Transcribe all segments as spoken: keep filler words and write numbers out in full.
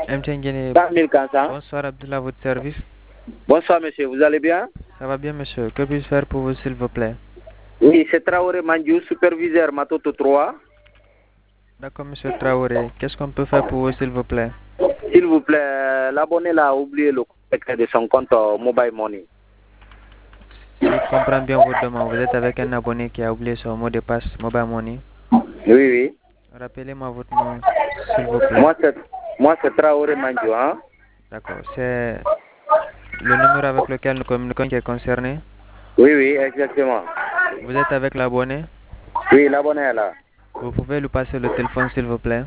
M T N Guinée. quatre mille quatre cents. Bonsoir Abdullah, votre service. Bonsoir monsieur, vous allez bien? Ça va bien monsieur. Que puis-je faire pour vous s'il vous plaît? Oui, c'est Traoré Mandiou, superviseur Matoto trois. D'accord monsieur Traoré. Qu'est-ce qu'on peut faire pour vous s'il vous plaît? S'il vous plaît, l'abonné là a oublié le secret de son compte euh, Mobile Money. Si je comprends bien votre demande, vous êtes avec un abonné qui a oublié son mot de passe Mobile Money. Oui, oui. Rappelez-moi votre nom s'il vous plaît. Moi c'est moi c'est Traoré Mandiou, hein? D'accord. C'est le numéro avec lequel nous communiquons qui est concerné? Oui, oui, exactement. Vous êtes avec l'abonné? Oui, l'abonné est là. Vous pouvez lui passer le téléphone s'il vous plaît?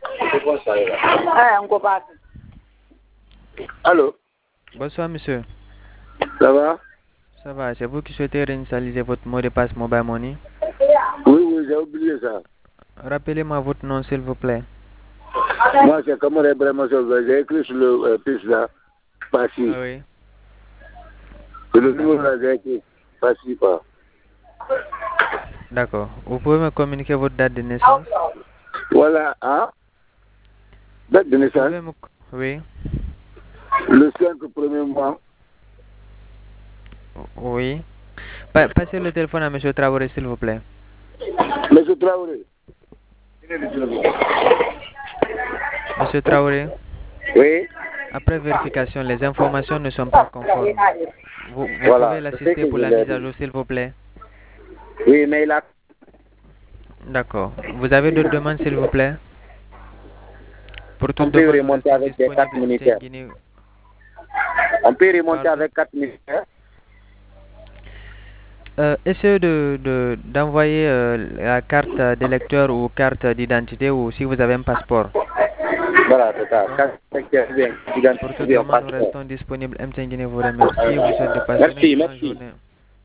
Allô? Bonsoir monsieur. Ça va? Ça va, c'est vous qui souhaitez réinitialiser votre mot de passe Mobile Money? Oui, oui, j'ai oublié ça. Rappelez-moi votre nom s'il vous plaît. Moi c'est comme vraiment sauvé. J'ai écrit sur le euh, puce là, Passy. Ah oui. C'est le numéro là, j'ai écrit Passy quoi. D'accord. Vous pouvez me communiquer votre date de naissance? Voilà, hein? Date de Vous naissance? pouvez me... Oui. Le cinq premier mois. Oui. Pa- passez le téléphone à monsieur Traoré s'il vous plaît. Monsieur Traoré. Monsieur Traoré, Oui. après vérification, les informations ne sont pas conformes. Vous, vous Voilà, pouvez c'est ce l'assister que pour je la l'ai mise à dit. jour s'il vous plaît? Oui, mais il a... D'accord. Vous avez d'autres demandes s'il vous plaît? Pour toute On peut demande, nous remonter restons avec des cartes disponibles M T N militaires. Guinée. On peut remonter Pardon? avec quatre militaires. Euh, essayez de, de, d'envoyer euh, la carte d'électeur ou carte d'identité ou si vous avez un passeport. Voilà, c'est ça. D'accord? Carte militaire, bien, Pour toute identifié en demande, nous passeport. restons disponibles. M T N Guinée vous remercie et vous souhaite de passer une Merci, excellente merci. journée.